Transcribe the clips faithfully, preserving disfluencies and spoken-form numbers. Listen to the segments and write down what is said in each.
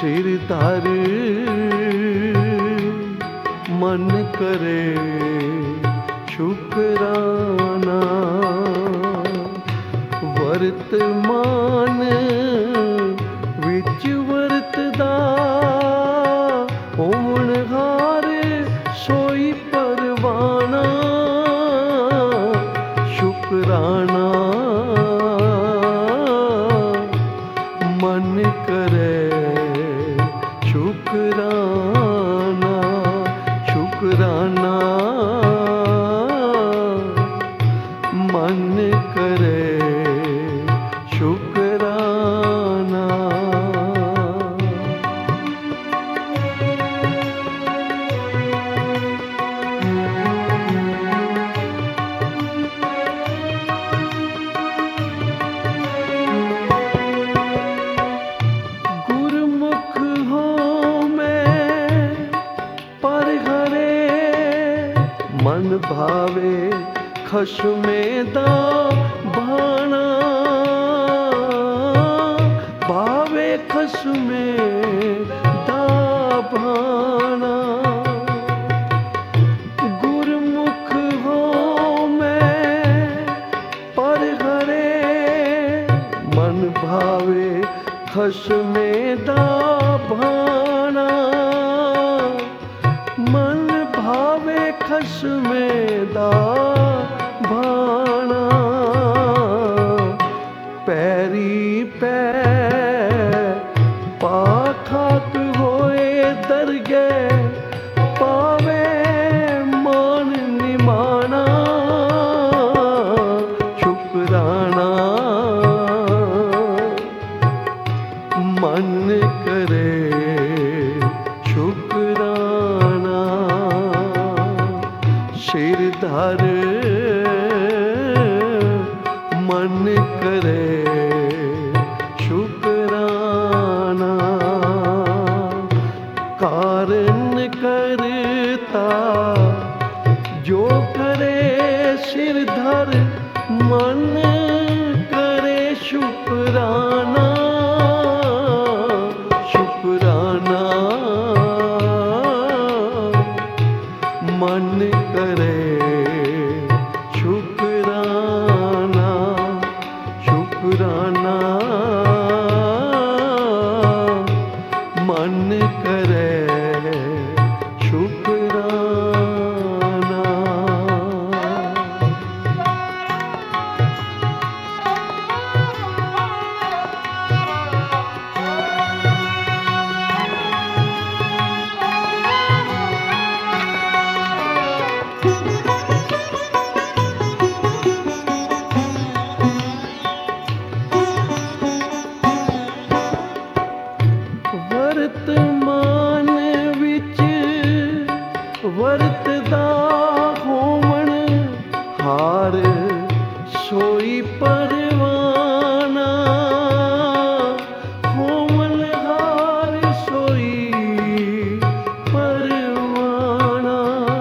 सिर धर मन करे शुकराना। वर्तमान विच वरतदा होवनहार सोई परवाना। शुकराना मन करे शुकराना। शुकराना मन करे शुकराना। गुरमुख हो मैं पर हरे मन भावे खशमे दा भाना। भावे खशमे दा भाना। गुरमुख हो मैं पर हरे मन भावे खशमे दा भाना। मन भावे खशमे दा भाना। पैरी पै पाखाक होए दरगे पावे मान निमाना। शुकराना मन करे शुकराना। सिर धर मन करे शुकराना। कारण करता जो करे सिर धर मन करे शुकराना। शुकराना मन करे शुकराना। शुकराना मन करे शुकराना। वर्तमान विच वरतदा होवण हार सोई परवाना। होवण हार सोई परवाना।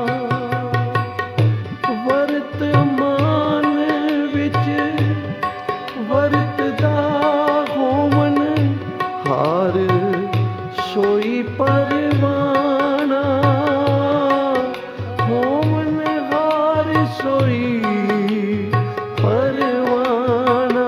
वर्तमान विच वरतदा होवण हार सोई परवाना। होवन हार सोई परवाना।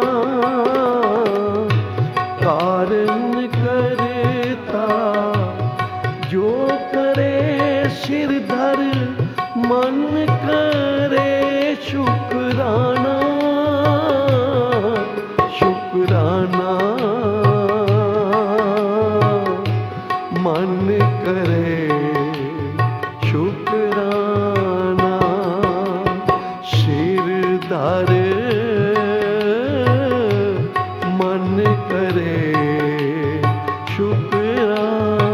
कारण करता जो करे सिर धर मन करे शुकराना। शुकराना मन करे शुकराना। सिर धर मन करे शुकराना।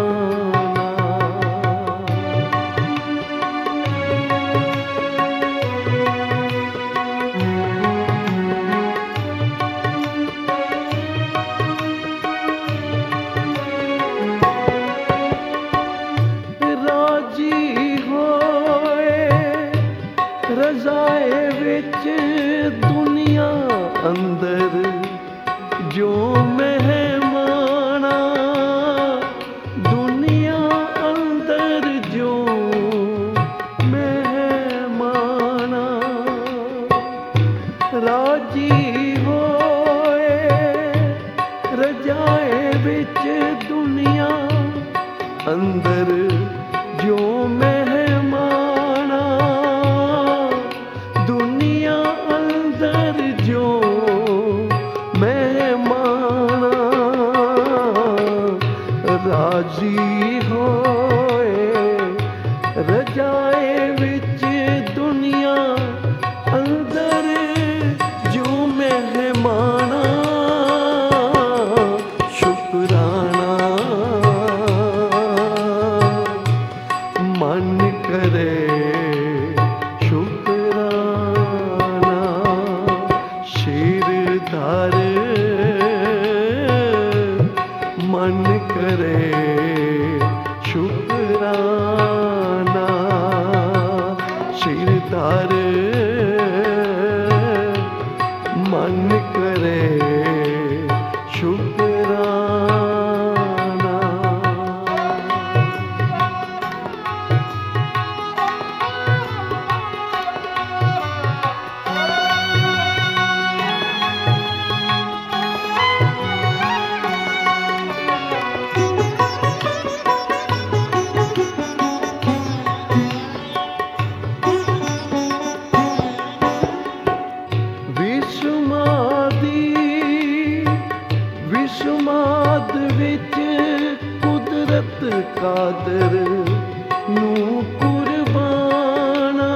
रज़ाए विच दुनिया अंदर जो मेहमाना ਵਿੱਚ ਦੁਨੀਆ ਅੰਦਰ ਜੋ ਮਹਿਮਾਨਾ, ਦੁਨੀਆ ਅੰਦਰ ਜੋ ਮਹਿਮਾਨਾ, ਰਾਜੀ ਹੋਏ ਰਜਾਏ ਵਿੱਚ ਦੁਨੀਆ ਅੰਦਰ ਜੋ ਮਹਿਮਾਨਾ, ਸ਼ੁਕਰਾਨਾ ਮਨ ਕਰੇ ਸ਼ੁਕਰਾਨਾ, ਸ਼ਿਰ ਧਰ ਮਨ ਕਰੇ ਸ਼ੁਕਰਾਨਾ, ਸ਼ਿਰ ਧਰ ਮਨ ਕਰੇ ਸ਼ੁਕਰਾਨਾ। ਵਿਸ਼ਮਾਦ ਵਿੱਚ ਕੁਦਰਤ ਕਾਦਰ ਨੂੰ ਕੁਰਬਾਨਾ,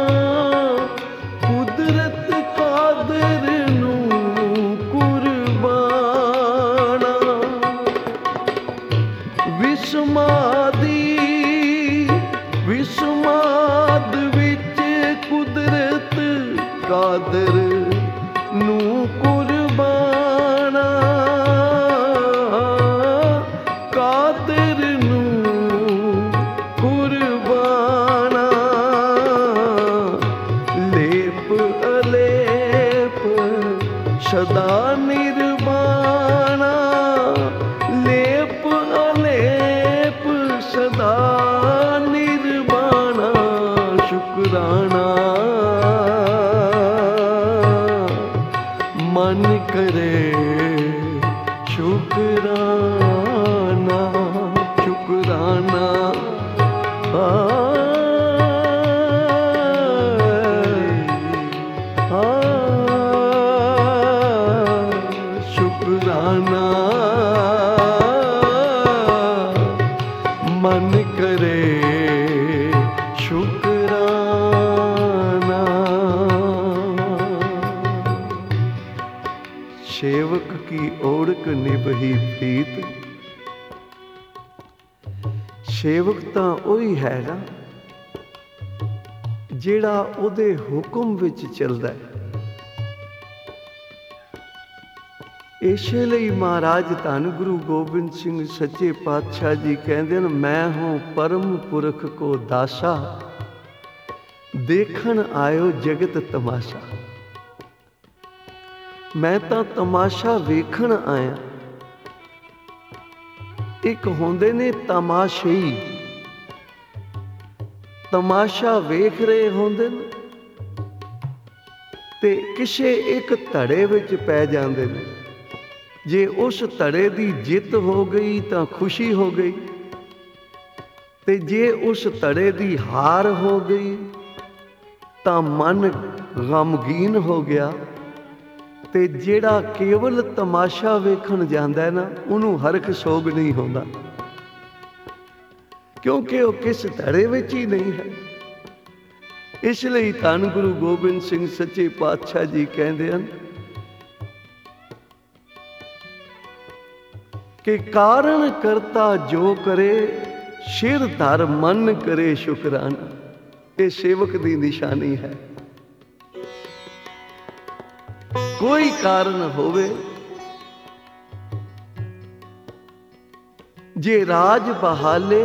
ਕੁਦਰਤ ਕਾਦਰ ਨੂੰ ਕੁਰਬਾਨਾ, ਵਿਸ਼ਮਾਦੀ ਵਿਸ਼ਮਾਦ ਵਿੱਚ ਕੁਦਰਤ ਕਾਦਰ ਨੂੰ ਕੁਰਬਾਨਾ, ਕਾਦਰ ਨੂੰ ਕੁਰਬਾਨਾ, ਲੇਪ ਅਲੇਪ ਸਦਾ ਨਿਰਵਾਣਾ, ਲੇਪ ਅਲੇਪ ਸਦਾ ਨਿਰਵਾਣਾ, ਸ਼ੁਕਰਾਨਾ ਮਨ ਕਰੇ ਸ਼ੁਕਰਾਨਾ, ਸ਼ੁਕਰਾਨਾ ਆ ਆ ਸ਼ੁਕਰਾਨਾ ਮਨ ਕਰੇ ਸ਼ੁਕਰਾਨਾ। सेवक की ओढ़क निभही प्रीत, सेवक तां ओही है ना ਜਿਹੜਾ ਉਹਦੇ ਹੁਕਮ ਵਿੱਚ ਚੱਲਦਾ ਹੈ। ਇਸੇ ਲਈ ਮਹਾਰਾਜ ਧੰਨ ਗੁਰੂ ਗੋਬਿੰਦ ਸਿੰਘ ਸੱਚੇ ਪਾਤਸ਼ਾਹ ਜੀ ਕਹਿੰਦੇ ਨੇ, ਮੈਂ ਹੂੰ ਪਰਮ ਪੁਰਖ ਕੋ ਦਾਸਾ, ਦੇਖਣ ਆਇਓ ਜਗਤ ਤਮਾਸ਼ਾ। ਮੈਂ ਤਾਂ ਤਮਾਸ਼ਾ ਵੇਖਣ ਆਇਆ। ਇੱਕ ਹੁੰਦੇ ਨੇ ਤਮਾਸ਼ਈ, ਤਮਾਸ਼ਾ ਵੇਖ ਰਹੇ ਹੁੰਦੇ ਨੇ ਤੇ ਕਿਸੇ ਇੱਕ ਧੜੇ ਵਿੱਚ ਪੈ ਜਾਂਦੇ ਨੇ। ਜੇ ਉਸ ਧੜੇ ਦੀ ਜਿੱਤ ਹੋ ਗਈ ਤਾਂ ਖੁਸ਼ੀ ਹੋ ਗਈ, ਤੇ ਜੇ ਉਸ ਧੜੇ ਦੀ ਹਾਰ ਹੋ ਗਈ ਤਾਂ ਮਨ ਗਮਗੀਨ ਹੋ ਗਿਆ। ਤੇ ਜਿਹੜਾ ਕੇਵਲ ਤਮਾਸ਼ਾ ਵੇਖਣ ਜਾਂਦਾ ਹੈ ਨਾ, ਉਹਨੂੰ ਹਰਖ ਸੋਗ ਨਹੀਂ ਹੁੰਦਾ, ਕਿਉਂਕਿ ਉਹ ਕਿਸ ਧੜੇ ਵਿੱਚ ਹੀ ਨਹੀਂ ਹੈ। ਇਸ ਲਈ ਧੰਨ ਗੁਰੂ ਗੋਬਿੰਦ ਸਿੰਘ ਸੱਚੇ ਪਾਤਸ਼ਾਹ ਜੀ ਕਹਿੰਦੇ ਹਨ ਕਿ ਕਾਰਨ ਕਰਤਾ ਜੋ ਕਰੇ, ਸਿਰ ਧਰ ਮਨ ਕਰੇ ਸ਼ੁਕਰਾਨਾ। ਇਹ ਸੇਵਕ ਦੀ ਨਿਸ਼ਾਨੀ ਹੈ। ਕੋਈ ਕਾਰਨ ਹੋਵੇ, ਜੇ ਰਾਜ ਬਹਾਲੇ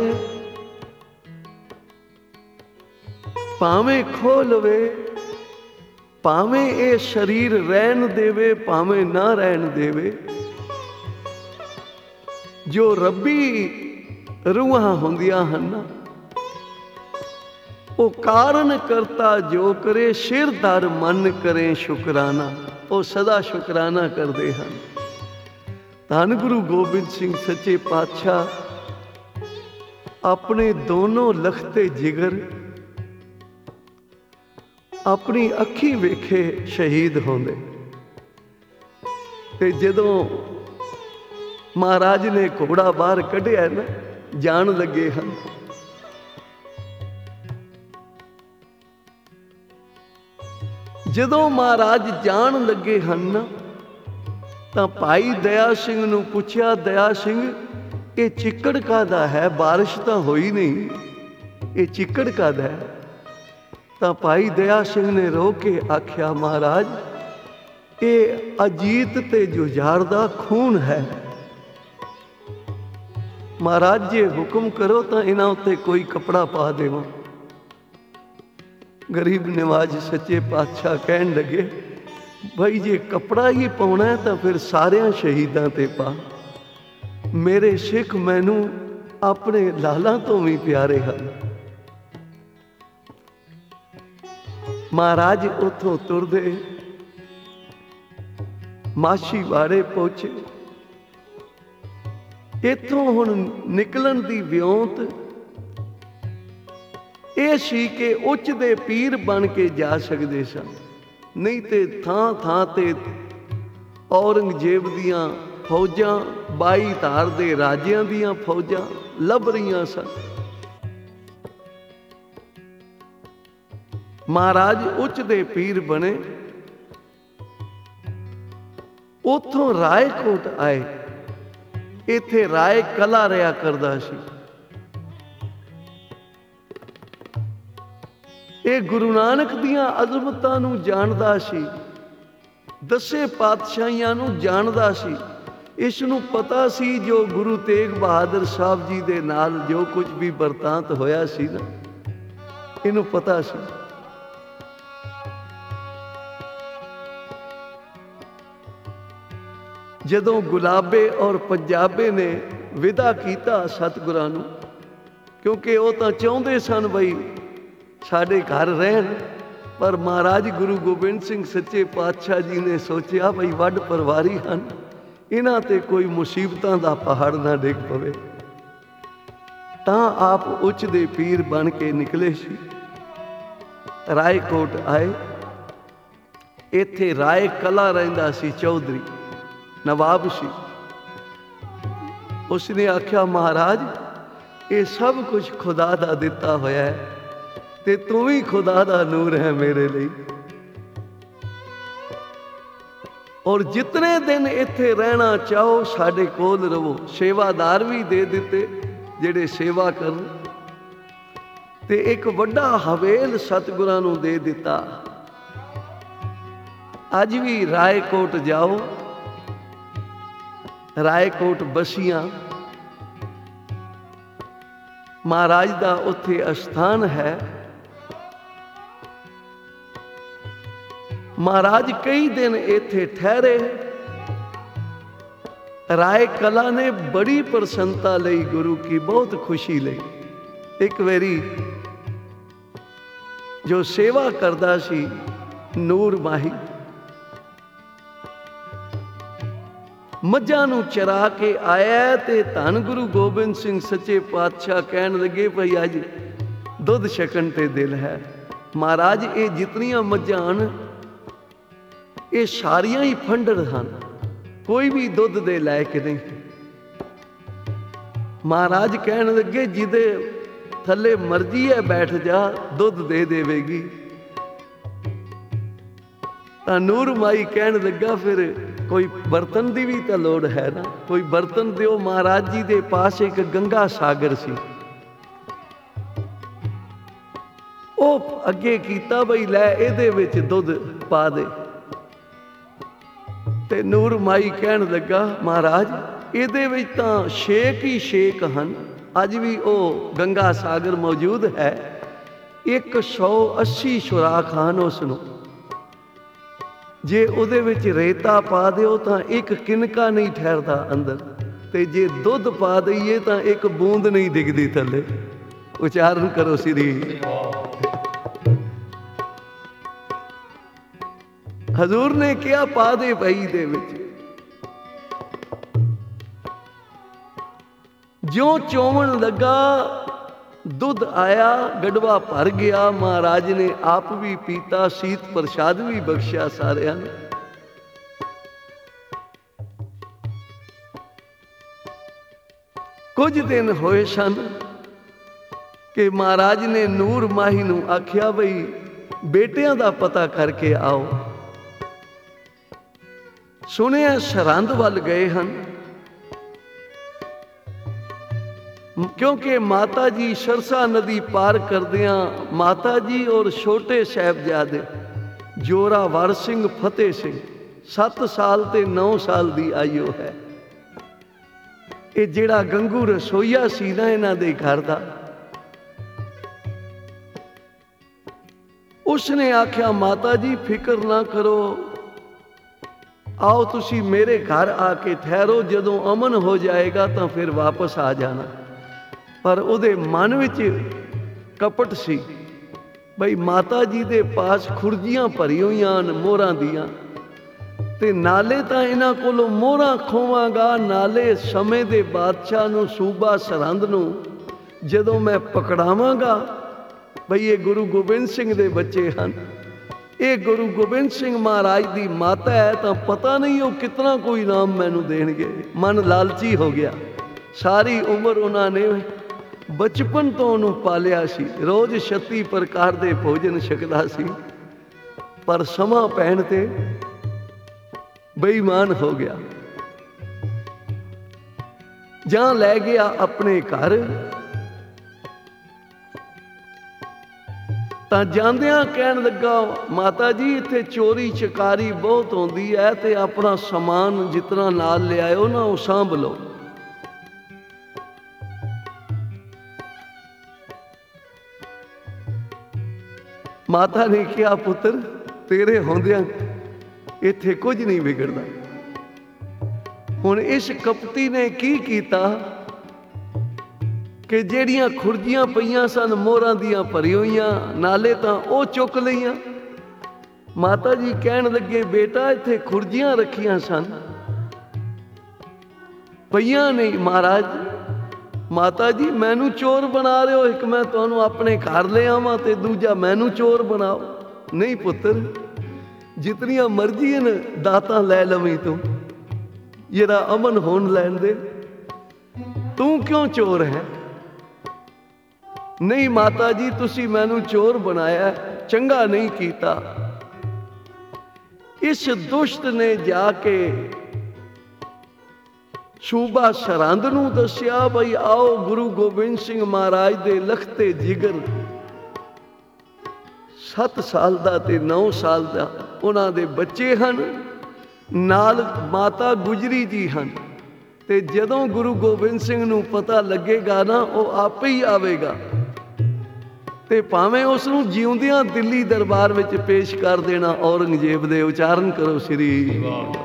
ਭਾਵੇਂ ਖੋਹ ਲਵੇ, ਭਾਵੇਂ ਇਹ ਸਰੀਰ ਰਹਿਣ ਦੇਵੇ, ਭਾਵੇਂ ਨਾ ਰਹਿਣ ਦੇਵੇ, ਜੋ ਰੱਬੀ ਰੂਹਾਂ ਹੁੰਦੀਆਂ ਹਨ, ਉਹ ਕਾਰਨ ਕਰਤਾ ਜੋ ਕਰੇ, ਸਿਰ ਧਰ ਮਨ ਕਰੇ ਸ਼ੁਕਰਾਨਾ। ਉਹ ਸਦਾ ਸ਼ੁਕਰਾਨਾ ਕਰਦੇ ਹਨ। ਧੰਨ ਗੁਰੂ ਗੋਬਿੰਦ ਸਿੰਘ ਸੱਚੇ ਪਾਤਸ਼ਾਹ ਆਪਣੇ ਦੋਨੋਂ ਲਖਤੇ ਜਿਗਰ ਆਪਣੀ ਅੱਖੀਂ ਵੇਖੇ ਸ਼ਹੀਦ ਹੁੰਦੇ। ਤੇ ਜਦੋਂ ਮਹਾਰਾਜ ਨੇ ਘੋੜਾ ਬਾਹਰ ਕੱਢਿਆ ਨਾ, ਜਾਣ ਲੱਗੇ ਹਨ, ਜਦੋਂ ਮਹਾਰਾਜ ਜਾਣ ਲੱਗੇ ਹਨ ਤਾਂ ਭਾਈ ਦਇਆ ਸਿੰਘ ਨੂੰ ਪੁੱਛਿਆ, ਦਇਆ ਸਿੰਘ ਇਹ ਚਿੱਕੜ ਕਾਹਦਾ ਹੈ? ਬਾਰਿਸ਼ ਤਾਂ ਹੋਈ ਨਹੀਂ, ਇਹ ਚਿੱਕੜ ਕਾਹਦਾ ਹੈ? ਤਾਂ ਭਾਈ ਦਇਆ ਸਿੰਘ ਨੇ ਰੋ ਕੇ ਆਖਿਆ, ਮਹਾਰਾਜ ਇਹ ਅਜੀਤ ਤੇ ਜੁਝਾਰ ਦਾ ਖੂਨ ਹੈ। ਮਹਾਰਾਜ ਜੇ ਹੁਕਮ ਕਰੋ ਤਾਂ ਇਹਨਾਂ ਉੱਤੇ ਕੋਈ ਕੱਪੜਾ ਪਾ ਦੇਵਾਂ। ਗਰੀਬ ਨਿਵਾਜ ਸੱਚੇ ਪਾਤਸ਼ਾਹ ਕਹਿਣ ਲੱਗੇ, ਭਾਈ ਜੇ ਕੱਪੜਾ ਹੀ ਪਾਉਣਾ ਤਾਂ ਫਿਰ ਸਾਰਿਆਂ ਸ਼ਹੀਦਾਂ ਤੇ ਪਾ। ਮੇਰੇ ਸਿੱਖ ਮੈਨੂੰ ਆਪਣੇ ਲਾਲਾਂ ਤੋਂ ਵੀ ਪਿਆਰੇ ਹਨ। ਮਹਾਰਾਜ ਉੱਥੋਂ ਤੁਰਦੇ ਮਾਛੀਵਾੜੇ ਪਹੁੰਚੇ। ਇੱਥੋਂ ਹੁਣ ਨਿਕਲਣ ਦੀ ਵਿਉਂਤ ਇਹ ਸੀ ਕਿ ਉੱਚ ਦੇ ਪੀਰ ਬਣ ਕੇ ਜਾ ਸਕਦੇ ਸਨ, ਨਹੀਂ ਤੇ ਥਾਂ ਥਾਂ ਤੇ ਔਰੰਗਜ਼ੇਬ ਦੀਆਂ ਫੌਜਾਂ, ਬਾਈ ਧਾਰ ਦੇ ਰਾਜਿਆਂ ਦੀਆਂ ਫੌਜਾਂ ਲੱਭ ਰਹੀਆਂ ਸਨ। ਮਹਾਰਾਜ ਉੱਚ ਦੇ ਪੀਰ ਬਣੇ, ਉੱਥੋਂ ਰਾਏਕੋਟ ਆਏ। ਇੱਥੇ ਰਾਏ ਕਲਾ ਰਿਹਾ ਕਰਦਾ ਸੀ। ਇਹ ਗੁਰੂ ਨਾਨਕ ਦੀਆਂ ਅਜ਼ਮਤਾਂ ਨੂੰ ਜਾਣਦਾ ਸੀ, ਦਸੇ ਪਾਤਸ਼ਾਹੀਆਂ ਨੂੰ ਜਾਣਦਾ ਸੀ। ਇਸ ਨੂੰ ਪਤਾ ਸੀ ਜੋ ਗੁਰੂ ਤੇਗ ਬਹਾਦਰ ਸਾਹਿਬ ਜੀ ਦੇ ਨਾਲ ਜੋ ਕੁਝ ਵੀ ਵਰਤਾਂਤ ਹੋਇਆ ਸੀ ਨਾ, ਇਹਨੂੰ ਪਤਾ ਸੀ। ਜਦੋਂ ਗੁਲਾਬੇ ਔਰ ਪੰਜਾਬੇ ਨੇ ਵਿਦਾ ਕੀਤਾ ਸਤਿਗੁਰਾਂ ਨੂੰ, ਕਿਉਂਕਿ ਉਹ ਤਾਂ ਚਾਹੁੰਦੇ ਸਨ ਬਈ ਸਾਡੇ ਘਰ ਰਹਿਣ, ਪਰ ਮਹਾਰਾਜ ਗੁਰੂ ਗੋਬਿੰਦ ਸਿੰਘ ਸੱਚੇ ਪਾਤਸ਼ਾਹ ਜੀ ਨੇ ਸੋਚਿਆ ਬਈ ਵੱਡ ਪਰਿਵਾਰੀ ਹਨ, ਇਹਨਾਂ ਤੇ ਕੋਈ ਮੁਸੀਬਤਾਂ ਦਾ ਪਹਾੜ ਨਾ ਡਿੱਗ ਪਵੇ। ਤਾਂ ਆਪ ਉੱਚ ਦੇ ਪੀਰ ਬਣ ਕੇ ਨਿਕਲੇ ਸੀ। ਰਾਏਕੋਟ ਆਏ। ਇੱਥੇ ਰਾਏ ਕਲਾ ਰਹਿੰਦਾ ਸੀ, ਚੌਧਰੀ ਨਵਾਬ ਸੀ। ਉਸਨੇ ਆਖਿਆ, ਮਹਾਰਾਜ ਇਹ ਸਭ ਕੁਝ ਖੁਦਾ ਦਾ ਦਿੱਤਾ ਹੋਇਆ ਹੈ ਤੇ ਤੂੰ ਵੀ ਖੁਦਾ ਦਾ ਨੂਰ ਹੈ ਮੇਰੇ ਲਈ। ਔਰ ਜਿਤਨੇ ਦਿਨ ਇੱਥੇ ਰਹਿਣਾ ਚਾਹੋ ਸਾਡੇ ਕੋਲ ਰਹੋ। ਸੇਵਾਦਾਰ ਵੀ ਦੇ ਦਿੱਤੇ ਜਿਹੜੇ ਸੇਵਾ ਕਰਨ, ਤੇ ਇੱਕ ਵੱਡਾ ਹਵੇਲ ਸਤਿਗੁਰਾਂ ਨੂੰ ਦੇ ਦਿੱਤਾ। ਅੱਜ ਵੀ ਰਾਏਕੋਟ ਜਾਓ, ਰਾਏਕੋਟ ਬਸੀਆਂ ਮਹਾਰਾਜ ਦਾ ਉੱਥੇ ਅਸਥਾਨ ਹੈ। ਮਹਾਰਾਜ ਕਈ ਦਿਨ ਇੱਥੇ ਠਹਿਰੇ। ਰਾਏ ਕਲਾ ਨੇ ਬੜੀ ਪ੍ਰਸੰਨਤਾ ਲਈ, ਗੁਰੂ ਕੀ ਬਹੁਤ ਖੁਸ਼ੀ ਲਈ। ਇੱਕ ਵਾਰੀ ਜੋ ਸੇਵਾ ਕਰਦਾ ਸੀ ਨੂਰ ਮਾਹੀ, ਮੱਝਾਂ ਨੂੰ ਚਰਾ ਕੇ ਆਇਆ ਤੇ ਧੰਨ ਗੁਰੂ ਗੋਬਿੰਦ ਸਿੰਘ ਸੱਚੇ ਪਾਤਸ਼ਾਹ ਕਹਿਣ ਲੱਗੇ, ਭਈ ਅੱਜ ਦੁੱਧ ਛਕਣ ਤੇ ਦਿਲ ਹੈ। ਮਹਾਰਾਜ ਇਹ ਜਿਤਨੀਆਂ ਮੱਝਾਂ ਹਨ ਇਹ ਸਾਰੀਆਂ ਹੀ ਫੰਡਰ ਹਨ, ਕੋਈ ਵੀ ਦੁੱਧ ਦੇ ਲਾਇਕ ਨਹੀਂ। ਮਹਾਰਾਜ ਕਹਿਣ ਲੱਗੇ, ਜਿਹਦੇ ਥੱਲੇ ਮਰਜ਼ੀ ਹੈ ਬੈਠ ਜਾ, ਦੁੱਧ ਦੇ ਦੇਵੇਗੀ। ਤਾਂ ਨੂਰ ਮਾਈ ਕਹਿਣ ਲੱਗਾ, ਫਿਰ ਕੋਈ ਬਰਤਨ ਦੀ ਵੀ ਤਾਂ ਲੋੜ ਹੈ ਨਾ, ਕੋਈ ਬਰਤਨ ਦਿਓ। ਮਹਾਰਾਜ ਜੀ ਦੇ ਪਾਸ ਇੱਕ ਗੰਗਾ ਸਾਗਰ ਸੀ। ਉਹ ਅੱਗੇ ਕੀਤਾ, ਬਈ ਲੈ ਇਹਦੇ ਵਿੱਚ ਦੁੱਧ ਪਾ ਦੇ। ਤੇ ਨੂਰ ਮਾਈ ਕਹਿਣ ਲੱਗਾ, ਮਹਾਰਾਜ ਇਹਦੇ ਵਿੱਚ ਤਾਂ ਛੇਕ ਹੀ ਛੇਕ ਹਨ। ਅੱਜ ਵੀ ਉਹ ਗੰਗਾ ਸਾਗਰ ਮੌਜੂਦ ਹੈ। ਇੱਕ ਸੌ ਅੱਸੀ ਸੁਰਾਖ ਹਨ ਉਸ ਨੂੰ। ਜੇ ਉਹਦੇ ਵਿੱਚ ਰੇਤਾ ਪਾ ਦਿਓ ਤਾਂ ਇੱਕ ਕਿਨਕਾ ਨਹੀਂ ਠਹਿਰਦਾ ਅੰਦਰ, ਤੇ ਜੇ ਦੁੱਧ ਪਾ ਦਈਏ ਤਾਂ ਇੱਕ ਬੂੰਦ ਨਹੀਂ ਡਿੱਗਦੀ ਥੱਲੇ। ਉਚਾਰਨ ਕਰੋ ਸ੍ਰੀ। ਹਜ਼ੂਰ ਨੇ ਕਿਹਾ, ਪਾ ਦੇ ਭਾਈ ਦੇ ਵਿੱਚ। ਜਿਉਂ ਚੋਵਣ ਲੱਗਾ ਦੁੱਧ ਆਇਆ, ਗੜਵਾ ਭਰ ਗਿਆ। ਮਹਾਰਾਜ ਨੇ ਆਪ ਵੀ ਪੀਤਾ, ਸੀਤ ਪ੍ਰਸ਼ਾਦ ਵੀ ਬਖਸ਼ਿਆ ਸਾਰਿਆਂ ਨੂੰ। ਕੁਝ ਦਿਨ ਹੋਏ ਸਨ ਕਿ ਮਹਾਰਾਜ ਨੇ ਨੂਰ ਮਾਹੀ ਨੂੰ ਆਖਿਆ, ਬਈ ਬੇਟਿਆਂ ਦਾ ਪਤਾ ਕਰਕੇ ਆਓ। ਸੁਣਿਆ ਸਰਹੰਦ ਵੱਲ ਗਏ ਹਨ, ਕਿਉਂਕਿ ਮਾਤਾ ਜੀ ਸਰਸਾ ਨਦੀ ਪਾਰ ਕਰਦਿਆਂ ਮਾਤਾ ਜੀ ਔਰ ਛੋਟੇ ਸਾਹਿਬਜ਼ਾਦੇ ਜੋਰਾਵਰ ਸਿੰਘ, ਫਤਿਹ ਸਿੰਘ, ਸੱਤ ਸਾਲ ਤੇ ਨੌ ਸਾਲ ਦੀ ਆਯੂ ਹੈ। ਇਹ ਜਿਹੜਾ ਗੰਗੂ ਰਸੋਈਆ ਸੀ ਨਾ ਇਹਨਾਂ ਦੇ ਘਰ ਦਾ, ਉਸਨੇ ਆਖਿਆ, ਮਾਤਾ ਜੀ ਫਿਕਰ ਨਾ ਕਰੋ, ਆਓ ਤੁਸੀਂ ਮੇਰੇ ਘਰ ਆ ਕੇ ਠਹਿਰੋ, ਜਦੋਂ ਅਮਨ ਹੋ ਜਾਏਗਾ ਤਾਂ ਫਿਰ ਵਾਪਸ ਆ ਜਾਣਾ। ਪਰ ਉਹਦੇ ਮਨ ਵਿੱਚ ਕਪਟ ਸੀ, ਬਈ ਮਾਤਾ ਜੀ ਦੇ ਪਾਸ ਖੁਰਜੀਆਂ ਭਰੀ ਹੋਈਆਂ ਹਨ ਮੋਹਰਾਂ ਦੀਆਂ, ਤੇ ਨਾਲੇ ਤਾਂ ਇਹਨਾਂ ਕੋਲੋਂ ਮੋਹਰਾਂ ਖੋਵਾਂਗਾ, ਨਾਲੇ ਸਮੇਂ ਦੇ ਬਾਦਸ਼ਾਹ ਨੂੰ, ਸੂਬਾ ਸਰਹੰਦ ਨੂੰ ਜਦੋਂ ਮੈਂ ਪਕੜਾਵਾਂਗਾ, ਬਈ ਇਹ ਗੁਰੂ ਗੋਬਿੰਦ ਸਿੰਘ ਦੇ ਬੱਚੇ ਹਨ, ਇਹ ਗੁਰੂ ਗੋਬਿੰਦ ਸਿੰਘ ਮਹਾਰਾਜ ਦੀ ਮਾਤਾ ਹੈ, ਤਾਂ ਪਤਾ ਨਹੀਂ ਉਹ ਕਿਤਨਾ ਕੋਈ ਇਨਾਮ ਮੈਨੂੰ ਦੇਣਗੇ। ਮਨ ਲਾਲਚੀ ਹੋ ਗਿਆ। ਸਾਰੀ ਉਮਰ ਉਹਨਾਂ ਨੇ ਬਚਪਨ ਤੋਂ ਉਹਨੂੰ ਪਾਲਿਆ ਸੀ, ਰੋਜ਼ ਛੱਤੀ ਪ੍ਰਕਾਰ ਦੇ ਭੋਜਨ ਛਕਦਾ ਸੀ, ਪਰ ਸਮਾਂ ਪੈਣ ਤੇ ਬੇਈਮਾਨ ਹੋ ਗਿਆ। ਜਾਂ ਲੈ ਗਿਆ ਆਪਣੇ ਘਰ, ਤਾਂ ਜਾਂਦਿਆਂ ਕਹਿਣ ਲੱਗਾ, ਮਾਤਾ ਜੀ ਇੱਥੇ ਚੋਰੀ ਚਕਾਰੀ ਬਹੁਤ ਹੁੰਦੀ ਹੈ, ਤੇ ਆਪਣਾ ਸਮਾਨ ਜਿਤਨਾ ਨਾਲ ਲਿਆਇਓ ਨਾ ਉਹ ਸਾਂਭ ਲਓ। ਮਾਤਾ ਨੇ ਕਿਹਾ, ਪੁੱਤਰ ਤੇਰੇ ਹੁੰਦਿਆਂ ਇੱਥੇ ਕੁਝ ਨਹੀਂ ਵਿਗੜਦਾ। ਹੁਣ ਇਸ ਕਪਟੀ ਨੇ ਕੀ ਕੀਤਾ ਕਿ ਜਿਹੜੀਆਂ ਖੁਰਜੀਆਂ ਪਈਆਂ ਸਨ ਮੋਹਰਾਂ ਦੀਆਂ ਭਰੀ ਹੋਈਆਂ, ਨਾਲੇ ਤਾਂ ਉਹ ਚੁੱਕ ਲਈਆਂ। ਮਾਤਾ ਜੀ ਕਹਿਣ ਲੱਗੇ, ਬੇਟਾ ਇੱਥੇ ਖੁਰਜੀਆਂ ਰੱਖੀਆਂ ਸਨ, ਪਈਆਂ ਨਹੀਂ। ਮਹਾਰਾਜ, ਮਾਤਾ ਜੀ ਮੈਨੂੰ ਚੋਰ ਬਣਾ ਰਹੇ ਹੋ, ਇੱਕ ਮੈਂ ਤੁਹਾਨੂੰ ਆਪਣੇ ਘਰ ਲੈ ਆਵਾਂ ਤੇ ਦੂਜਾ ਮੈਨੂੰ ਚੋਰ ਬਣਾਓ। ਨਹੀਂ ਪੁੱਤਰ, ਜਿਤਨੀਆਂ ਮਰਜ਼ੀ ਹਨ ਦਾਤਾਂ ਲੈ ਲਵੀਂ ਤੂੰ, ਜਿਹੜਾ ਅਮਨ ਹੋਣ ਲੈਣ ਦੇ, ਤੂੰ ਕਿਉਂ ਚੋਰ ਹੈ? ਨਹੀਂ ਮਾਤਾ ਜੀ, ਤੁਸੀਂ ਮੈਨੂੰ ਚੋਰ ਬਣਾਇਆ, ਚੰਗਾ ਨਹੀਂ ਕੀਤਾ। ਇਸ ਦੁਸ਼ਟ ਨੇ ਜਾ ਕੇ ਸੂਬਾ ਸਰਹੰਦ ਨੂੰ ਦੱਸਿਆ, ਬਈ ਆਓ ਗੁਰੂ ਗੋਬਿੰਦ ਸਿੰਘ ਮਹਾਰਾਜ ਦੇ ਲਖਤੇ ਜਿਗਰ, ਸੱਤ ਸਾਲ ਦਾ ਤੇ ਨੌ ਸਾਲ ਦਾ ਉਹਨਾਂ ਦੇ ਬੱਚੇ ਹਨ, ਨਾਲ ਮਾਤਾ ਗੁਜਰੀ ਜੀ ਹਨ, ਤੇ ਜਦੋਂ ਗੁਰੂ ਗੋਬਿੰਦ ਸਿੰਘ ਨੂੰ ਪਤਾ ਲੱਗੇਗਾ ਨਾ, ਉਹ ਆਪੇ ਹੀ ਆਵੇਗਾ, ਤੇ ਭਾਵੇਂ ਉਸ ਨੂੰ ਜਿਉਂਦਿਆਂ ਦਿੱਲੀ ਦਰਬਾਰ ਵਿੱਚ ਪੇਸ਼ ਕਰ ਦੇਣਾ ਔਰੰਗਜ਼ੇਬ ਦੇ। ਉਚਾਰਨ ਕਰੋ ਸ੍ਰੀ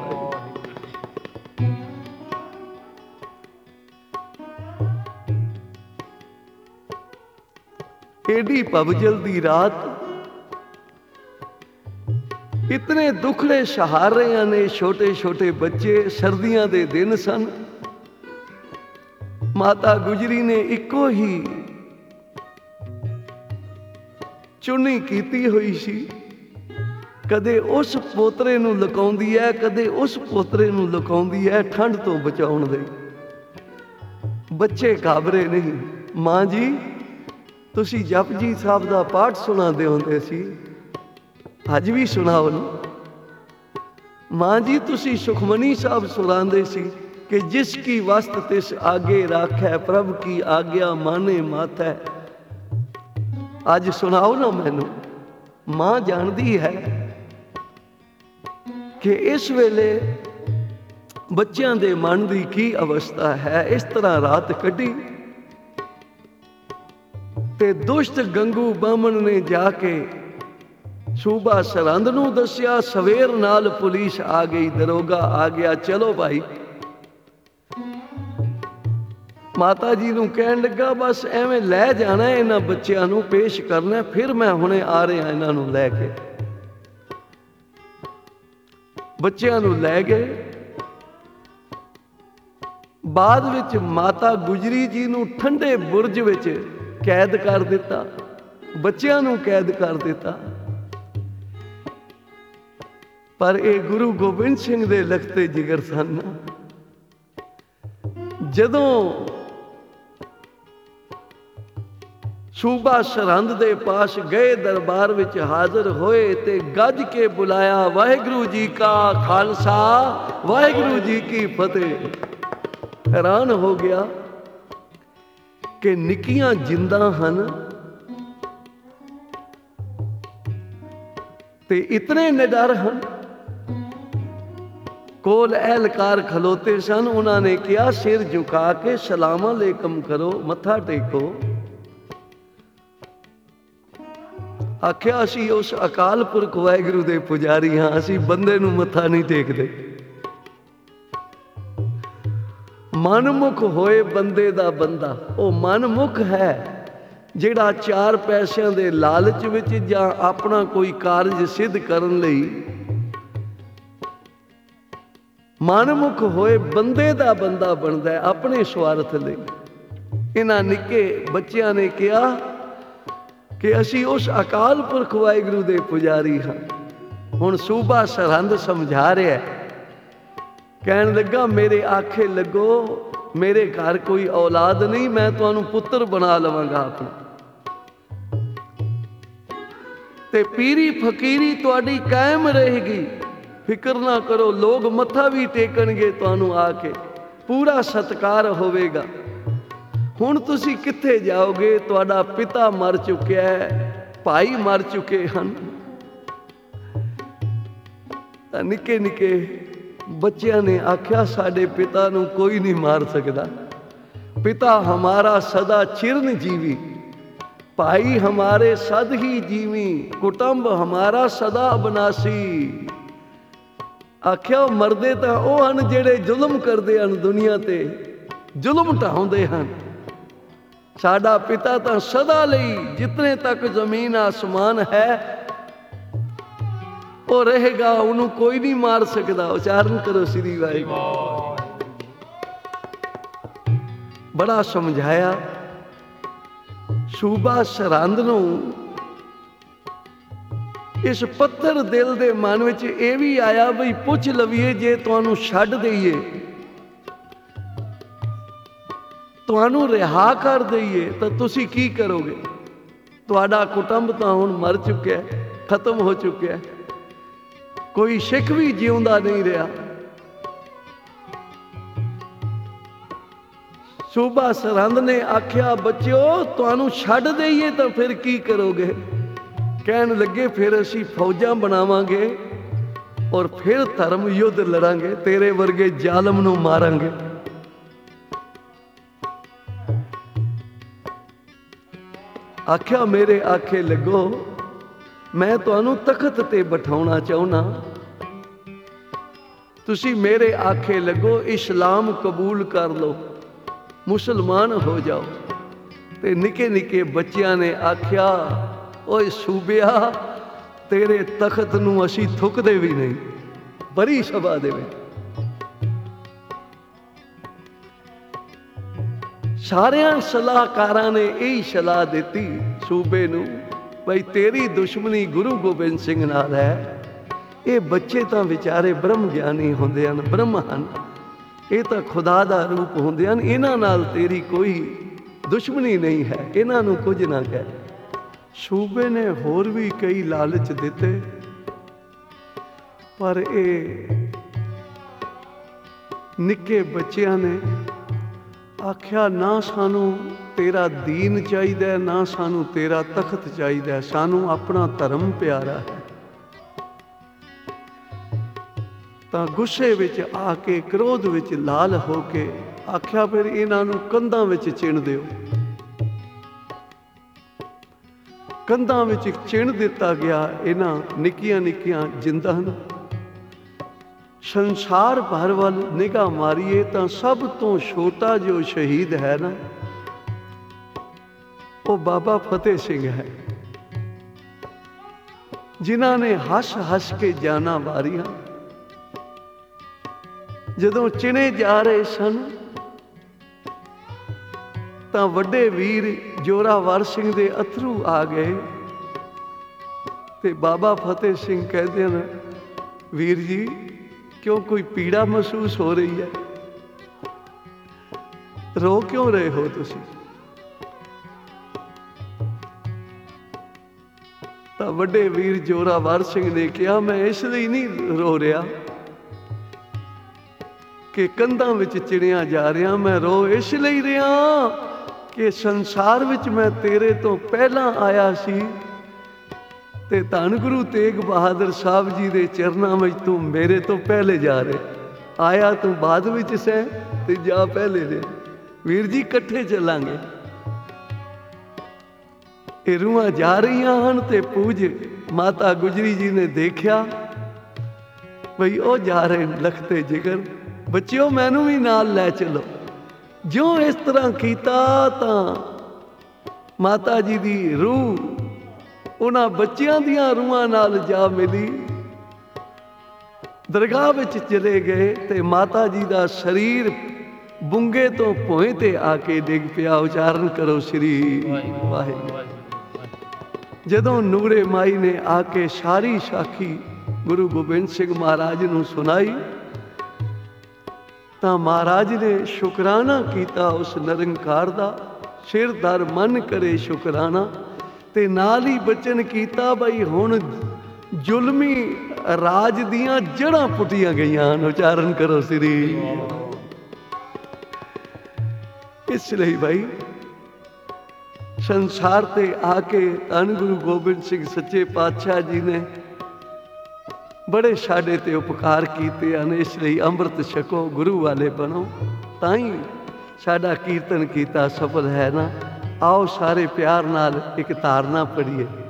ਏਡੀ ਭਵਜਲ ਦੀ ਰਾਤ, ਇਤਨੇ ਦੁਖੜੇ ਸਹਾਰ ਰਹੇ ਨੇ ਛੋਟੇ ਛੋਟੇ ਬੱਚੇ। ਸਰਦੀਆਂ ਦੇ ਦਿਨ ਸਨ। ਮਾਤਾ ਗੁਜਰੀ ਨੇ ਇੱਕੋ ਹੀ ਚੁੰਨੀ ਕੀਤੀ ਹੋਈ ਸੀ, ਕਦੇ ਉਸ ਪੋਤਰੇ ਨੂੰ ਲੁਕਾਉਂਦੀ ਹੈ, ਕਦੇ ਉਸ ਪੋਤਰੇ ਨੂੰ ਲੁਕਾਉਂਦੀ ਹੈ, ਠੰਡ ਤੋਂ ਬਚਾਉਣ ਲਈ। ਬੱਚੇ ਘਾਬਰੇ ਨਹੀਂ। ਮਾਂ ਜੀ, ਤੁਸੀਂ ਜਪਜੀ ਸਾਹਿਬ ਦਾ ਪਾਠ ਸੁਣਾਉਂਦੇ ਹੁੰਦੇ ਸੀ, ਅੱਜ ਵੀ ਸੁਣਾਓ ਨਾ। ਮਾਂ ਜੀ, ਤੁਸੀਂ ਸੁਖਮਨੀ ਸਾਹਿਬ ਸੁਣਾਉਂਦੇ ਸੀ ਕਿ ਜਿਸ ਕੀ ਵਸਤ ਤਿਸ ਆਗੇ ਰਾਖੈ, ਪ੍ਰਭ ਕੀ ਆਗਿਆ ਮਾਨੇ ਮਾਥੈ। ਅੱਜ ਸੁਣਾਓ ਨਾ ਮੈਨੂੰ। ਮਾਂ ਜਾਣਦੀ ਹੈ ਕਿ ਇਸ ਵੇਲੇ ਬੱਚਿਆਂ ਦੇ ਮਨ ਦੀ ਕੀ ਅਵਸਥਾ ਹੈ। ਇਸ ਤਰ੍ਹਾਂ ਰਾਤ ਕੱਢੀ ਤੇ ਦੁਸ਼ਟ ਗੰਗੂ ਬਾਹਮਣ ਨੇ ਜਾ ਕੇ ਸੂਬਾ ਸਰਹੰਦ ਨੂੰ ਦੱਸਿਆ। ਸਵੇਰ ਨਾਲ ਪੁਲਿਸ ਆ ਗਈ, ਦਰੋਗਾ ਆ ਗਿਆ, ਚਲੋ ਭਾਈ। ਮਾਤਾ ਜੀ ਨੂੰ ਕਹਿਣ ਲੱਗਾ, ਬਸ ਐਵੇਂ ਲੈ ਜਾਣਾ ਇਹਨਾਂ ਬੱਚਿਆਂ ਨੂੰ, ਪੇਸ਼ ਕਰਨਾ, ਫਿਰ ਮੈਂ ਹੁਣੇ ਆ ਰਿਹਾ ਇਹਨਾਂ ਨੂੰ ਲੈ ਕੇ। ਬੱਚਿਆਂ ਨੂੰ ਲੈ ਗਏ। ਬਾਅਦ ਵਿੱਚ ਮਾਤਾ ਗੁਜਰੀ ਜੀ ਨੂੰ ਠੰਡੇ ਬੁਰਜ ਵਿੱਚ ਕੈਦ ਕਰ ਦਿੱਤਾ, ਬੱਚਿਆਂ ਨੂੰ ਕੈਦ ਕਰ ਦਿੱਤਾ। ਪਰ ਇਹ ਗੁਰੂ ਗੋਬਿੰਦ ਸਿੰਘ ਦੇ ਲਖਤੇ ਜਿਗਰ ਸਨ। ਜਦੋਂ ਸੂਬਾ ਸਰਹੰਦ ਦੇ ਪਾਸ ਗਏ, ਦਰਬਾਰ ਵਿੱਚ ਹਾਜ਼ਰ ਹੋਏ ਤੇ ਗੱਜ ਕੇ ਬੁਲਾਇਆ, ਵਾਹਿਗੁਰੂ ਜੀ ਕਾ ਖਾਲਸਾ ਵਾਹਿਗੁਰੂ ਜੀ ਕੀ ਫਤਿਹ। ਹੈਰਾਨ ਹੋ ਗਿਆ ਕਿ ਨਿੱਕੀਆਂ ਜਿੰਦਾਂ ਹਨ ਤੇ ਇਤਨੇ ਨਿਡਰ ਹਨ। ਕੋਲ ਅਹਿਲਕਾਰ ਖਲੋਤੇ ਸਨ, ਉਹਨਾਂ ਨੇ ਕਿਹਾ ਸਿਰ ਝੁਕਾ ਕੇ ਸਲਾਮ ਅਲੈਕਮ ਕਰੋ, ਮੱਥਾ ਟੇਕੋ। ਆਖਿਆ ਅਸੀਂ ਉਸ ਅਕਾਲ ਪੁਰਖ ਵਾਹਿਗੁਰੂ ਦੇ ਪੁਜਾਰੀ ਹਾਂ, ਅਸੀਂ ਬੰਦੇ ਨੂੰ ਮੱਥਾ ਨਹੀਂ ਟੇਕਦੇ। ਮਨਮੁਖ ਹੋਏ ਬੰਦੇ ਦਾ ਬੰਦਾ, ਉਹ ਮਨਮੁਖ ਹੈ ਜਿਹੜਾ ਚਾਰ ਪੈਸਿਆਂ ਦੇ ਲਾਲਚ ਵਿੱਚ ਜਾਂ ਆਪਣਾ ਕੋਈ ਕਾਰਜ ਸਿੱਧ ਕਰਨ ਲਈ, ਮਨਮੁਖ ਹੋਏ ਬੰਦੇ ਦਾ ਬੰਦਾ ਬਣਦਾ ਹੈ ਆਪਣੇ ਸਵਾਰਥ ਲਈ। ਇਹਨਾਂ ਨਿੱਕੇ ਬੱਚਿਆਂ ਨੇ ਕਿਹਾ ਕਿ ਅਸੀਂ ਉਸ ਅਕਾਲ ਪੁਰਖ ਵਾਹਿਗੁਰੂ ਦੇ ਪੁਜਾਰੀ ਹਾਂ। ਹੁਣ ਸੂਬਾ ਸਰਹੰਦ ਸਮਝਾ ਰਿਹਾ, ਕਹਿਣ ਲੱਗਾ ਮੇਰੇ ਆਖੇ ਲੱਗੋ, ਮੇਰੇ ਘਰ ਕੋਈ ਔਲਾਦ ਨਹੀਂ, ਮੈਂ ਤੁਹਾਨੂੰ ਪੁੱਤਰ ਬਣਾ ਲਵਾਂਗਾ ਆਪਣਾ, ਤੇ ਪੀਰੀ ਫਕੀਰੀ ਤੁਹਾਡੀ ਕਾਇਮ ਰਹੇਗੀ, ਫਿਕਰ ਨਾ ਕਰੋ। ਲੋਕ ਮੱਥਾ ਵੀ ਟੇਕਣਗੇ ਤੁਹਾਨੂੰ ਆ ਕੇ, ਪੂਰਾ ਸਤਿਕਾਰ ਹੋਵੇਗਾ। ਹੁਣ ਤੁਸੀਂ ਕਿੱਥੇ ਜਾਓਗੇ? ਤੁਹਾਡਾ ਪਿਤਾ ਮਰ ਚੁੱਕਿਆ ਹੈ, ਭਾਈ ਮਰ ਚੁੱਕੇ ਹਨ। ਤਾਂ ਨਿੱਕੇ ਨਿੱਕੇ ਬੱਚਿਆਂ ਨੇ ਆਖਿਆ ਸਾਡੇ ਪਿਤਾ ਨੂੰ ਕੋਈ ਨਹੀਂ ਮਾਰ ਸਕਦਾ, ਪਿਤਾ ਹਮਾਰਾ ਸਦਾ ਚਿਰਨ ਜੀਵੀ, ਭਾਈ ਹਮਾਰੇ ਸਦ ਹੀ ਜੀਵੀ, ਕੁਟੁੰਬ ਹਮਾਰਾ ਸਦਾ ਅਬਨਾਸੀ। ਆਖਿਆ ਮਰਦੇ ਤਾਂ ਉਹ ਹਨ ਜਿਹੜੇ ਜ਼ੁਲਮ ਕਰਦੇ ਹਨ, ਦੁਨੀਆ ਤੇ ਜ਼ੁਲਮ ਢਾਉਂਦੇ ਹਨ। ਸਾਡਾ ਪਿਤਾ ਤਾਂ ਸਦਾ ਲਈ ਜਿਤਨੇ ਤੱਕ ਜ਼ਮੀਨ ਆਸਮਾਨ ਹੈ ਉਹ ਰਹੇਗਾ, ਉਹਨੂੰ ਕੋਈ ਨਹੀਂ ਮਾਰ ਸਕਦਾ। ਉਚਾਰਨ ਕਰੋ ਸ੍ਰੀ ਵਾਹਿਗੁਰੂ। ਬੜਾ ਸਮਝਾਇਆ। ਸੂਬਾ ਸਰਹੰਦ ਨੂੰ ਇਸ ਪੱਥਰ ਦਿਲ ਦੇ ਮਨ ਵਿੱਚ ਇਹ ਵੀ ਆਇਆ ਬਈ ਪੁੱਛ ਲਵੀਏ, ਜੇ ਤੁਹਾਨੂੰ ਛੱਡ ਦਈਏ, ਤੁਹਾਨੂੰ ਰਿਹਾ ਕਰ ਦਈਏ ਤਾਂ ਤੁਸੀਂ ਕੀ ਕਰੋਗੇ? ਤੁਹਾਡਾ ਕੁਟੁੰਬ ਤਾਂ ਹੁਣ ਮਰ ਚੁੱਕਿਆ, ਖਤਮ ਹੋ ਚੁੱਕਿਆ, ਕੋਈ ਸਿੱਖ ਵੀ ਜਿਉਂਦਾ ਨਹੀਂ ਰਿਹਾ। ਸੂਬਾ ਸਰਹੰਦ ਨੇ ਆਖਿਆ ਬੱਚਿਓ ਤੁਹਾਨੂੰ ਛੱਡ ਦਈਏ ਤਾਂ ਫਿਰ ਕੀ ਕਰੋਗੇ? ਕਹਿਣ ਲੱਗੇ ਫਿਰ ਅਸੀਂ ਫੌਜਾਂ ਬਣਾਵਾਂਗੇ ਔਰ ਫਿਰ ਧਰਮ ਯੁੱਧ ਲੜਾਂਗੇ, ਤੇਰੇ ਵਰਗੇ ਜ਼ਾਲਮ ਨੂੰ ਮਾਰਾਂਗੇ। ਆਖਿਆ ਮੇਰੇ ਆਖੇ ਲੱਗੋ, ਮੈਂ ਤੁਹਾਨੂੰ ਤਖਤ ਤੇ ਬਿਠਾਉਣਾ ਚਾਹੁੰਦਾ, ਤੁਸੀਂ ਮੇਰੇ ਆਖੇ ਲੱਗੋ, ਇਸਲਾਮ ਕਬੂਲ ਕਰ ਲਓ, ਮੁਸਲਮਾਨ ਹੋ ਜਾਓ। ਤੇ ਨਿੱਕੇ ਨਿੱਕੇ ਬੱਚਿਆਂ ਨੇ ਆਖਿਆ ਓਏ ਸੂਬਿਆ, ਤੇਰੇ ਤਖਤ ਨੂੰ ਅਸੀਂ ਥੁੱਕਦੇ ਵੀ ਨਹੀਂ। ਬੜੀ ਸਭਾ ਦੇ ਵਿੱਚ ਸਾਰਿਆਂ ਸਲਾਹਕਾਰਾਂ ਨੇ ਇਹੀ ਸਲਾਹ ਦਿੱਤੀ ਸੂਬੇ ਨੂੰ, ਬਈ ਤੇਰੀ ਦੁਸ਼ਮਣੀ ਗੁਰੂ ਗੋਬਿੰਦ ਸਿੰਘ ਨਾਲ ਹੈ। ਇਹ ਬੱਚੇ ਤਾਂ ਵਿਚਾਰੇ ਬ੍ਰਹਮ ਗਿਆਨੀ ਹੁੰਦੇ ਹਨ, ਬ੍ਰਹਮ ਹਨ, ਇਹ ਤਾਂ ਖੁਦਾ ਦਾ ਰੂਪ ਹੁੰਦੇ ਹਨ, ਇਹਨਾਂ ਨਾਲ ਤੇਰੀ ਕੋਈ ਦੁਸ਼ਮਣੀ ਨਹੀਂ ਹੈ, ਇਹਨਾਂ ਨੂੰ ਕੁਝ ਨਾ ਕਹਿ। ਸੂਬੇ ਨੇ ਹੋਰ ਵੀ ਕਈ ਲਾਲਚ ਦਿੱਤੇ, ਪਰ ਇਹ ਨਿੱਕੇ ਬੱਚਿਆਂ ਨੇ ਆਖਿਆ ਨਾ ਸਾਨੂੰ ਤੇਰਾ ਦੀਨ ਚਾਹੀਦਾ, ਨਾ ਸਾਨੂੰ ਤੇਰਾ ਤਖਤ ਚਾਹੀਦਾ, ਸਾਨੂੰ ਆਪਣਾ ਧਰਮ ਪਿਆਰਾ ਹੈ। ਤਾਂ ਗੁੱਸੇ ਵਿੱਚ ਆ ਕੇ, ਕ੍ਰੋਧ ਵਿੱਚ ਲਾਲ ਹੋ ਕੇ ਆਖਿਆ ਫਿਰ ਇਹਨਾਂ ਨੂੰ ਕੰਧਾਂ ਵਿੱਚ ਚਿਣ ਦਿਓ। ਕੰਧਾਂ ਵਿੱਚ ਚਿਣ ਦਿੱਤਾ ਗਿਆ ਇਹਨਾਂ ਨਿੱਕੀਆਂ ਨਿੱਕੀਆਂ ਜਿੰਦਾਂ ਨੂੰ। ਸੰਸਾਰ ਭਰ ਵੱਲ ਨਿਗਾਹ ਮਾਰੀਏ ਤਾਂ ਸਭ ਤੋਂ ਛੋਟਾ ਜੋ ਸ਼ਹੀਦ ਹੈ ਨਾ, ਉਹ ਬਾਬਾ ਫਤਿਹ ਸਿੰਘ ਹੈ, ਜਿਨ੍ਹਾਂ ਨੇ ਹੱਸ ਹੱਸ ਕੇ ਜਾਨਾਂ ਵਾਰੀਆਂ। ਜਦੋਂ ਚਿਣੇ ਜਾ ਰਹੇ ਸਨ ਤਾਂ ਵੱਡੇ ਵੀਰ ਜੋਰਾਵਰ ਸਿੰਘ ਦੇ ਅਥਰੂ ਆ ਗਏ ਤੇ ਬਾਬਾ ਫਤਿਹ ਸਿੰਘ ਕਹਿੰਦੇ ਨੇ, ਵੀਰ ਜੀ ਕਿਉਂ ਕੋਈ ਪੀੜਾ ਮਹਿਸੂਸ ਹੋ ਰਹੀ ਹੈ? ਰੋ ਕਿਉਂ ਰਹੇ ਹੋ ਤੁਸੀਂ? ਤਾਂ ਵੱਡੇ ਵੀਰ ਜੋਰਾਵਰ ਸਿੰਘ ਨੇ ਕਿਹਾ, ਮੈਂ ਇਸ ਲਈ ਨਹੀਂ ਰੋ ਰਿਹਾ ਕਿ ਕੰਧਾਂ ਵਿੱਚ ਚਿੜੀਆਂ ਜਾ ਰਿਹਾ, ਮੈਂ ਰੋ ਇਸ ਲਈ ਰਿਹਾ ਕਿ ਸੰਸਾਰ ਵਿੱਚ ਮੈਂ ਤੇਰੇ ਤੋਂ ਪਹਿਲਾਂ ਆਇਆ ਸੀ ਤੇ ਧੰਨ ਗੁਰੂ ਤੇਗ ਬਹਾਦਰ ਸਾਹਿਬ ਜੀ ਦੇ ਚਰਨਾਂ ਵਿੱਚ ਤੂੰ ਮੇਰੇ ਤੋਂ ਪਹਿਲੇ ਜਾ ਰਿਹਾ। ਆਇਆ ਤੂੰ ਬਾਅਦ ਵਿੱਚ ਸੈਂ ਤੇ ਜਾ ਪਹਿਲੇ ਦੇ। ਵੀਰ ਜੀ ਇਕੱਠੇ ਚੱਲਾਂਗੇ। ਇਹ ਰੂਹਾਂ ਜਾ ਰਹੀਆਂ ਹਨ ਤੇ ਪੂਜ ਮਾਤਾ ਗੁਜਰੀ ਜੀ ਨੇ ਦੇਖਿਆ ਬਈ ਉਹ ਜਾ ਰਹੇ ਲਖਤੇ ਜਿਗਰ, ਬੱਚਿਓ ਮੈਨੂੰ ਵੀ ਨਾਲ ਲੈ ਚਲੋ। ਜਿਉਂ ਇਸ ਤਰ੍ਹਾਂ ਕੀਤਾ ਤਾਂ ਮਾਤਾ ਜੀ ਦੀ ਰੂਹ ਉਹਨਾਂ ਬੱਚਿਆਂ ਦੀਆਂ ਰੂਹਾਂ ਨਾਲ ਜਾ ਮਿਲੀ। ਦਰਗਾਹ ਵਿੱਚ ਚਲੇ ਗਏ ਤੇ ਮਾਤਾ ਜੀ ਦਾ ਸਰੀਰ ਬੁੰਗੇ ਤੋਂ ਭੋਏ ਤੇ ਆ ਕੇ ਡਿੱਗ ਪਿਆ। ਉਚਾਰਨ ਕਰੋ ਸ੍ਰੀ ਵਾਹਿਗੁਰੂ। ਜਦੋਂ ਨੂਰੇ ਮਾਈ ਨੇ ਆ ਕੇ ਸਾਰੀ ਸਾਖੀ ਗੁਰੂ ਗੋਬਿੰਦ ਸਿੰਘ ਮਹਾਰਾਜ ਨੂੰ ਸੁਣਾਈ ਤਾਂ ਮਹਾਰਾਜ ਨੇ ਸ਼ੁਕਰਾਨਾ ਕੀਤਾ ਉਸ ਨਿਰੰਕਾਰ ਦਾ, ਸਿਰ ਦਰ ਮਨ ਕਰੇ ਸ਼ੁਕਰਾਨਾ। ਤੇ ਨਾਲ ਹੀ ਬਚਨ ਕੀਤਾ ਬਈ ਹੁਣ ਜ਼ੁਲਮੀ ਰਾਜ ਦੀਆਂ ਜੜ੍ਹਾਂ ਪੁੱਟੀਆਂ ਗਈਆਂ ਹਨ। ਉਚਾਰਨ ਕਰੋ ਸ੍ਰੀ। ਇਸ ਲਈ ਭਾਈ ਸੰਸਾਰ ਤੇ ਆ ਕੇ ਧੰਨ ਗੁਰੂ ਗੋਬਿੰਦ ਸਿੰਘ ਸੱਚੇ ਪਾਤਸ਼ਾਹ ਜੀ ਨੇ ਬੜੇ ਸਾਡੇ ਤੇ ਉਪਕਾਰ ਕੀਤੇ ਹਨ। ਇਸ ਲਈ ਅੰਮ੍ਰਿਤ ਛਕੋ, ਗੁਰੂ ਵਾਲੇ ਬਣੋ, ਤਾਂ ਹੀ ਸਾਡਾ ਕੀਰਤਨ ਕੀਤਾ ਸਫਲ ਹੈ ਨਾ। ਆਓ ਸਾਰੇ ਪਿਆਰ ਨਾਲ ਇੱਕ ਧਾਰਨਾ ਪੜ੍ਹੀਏ।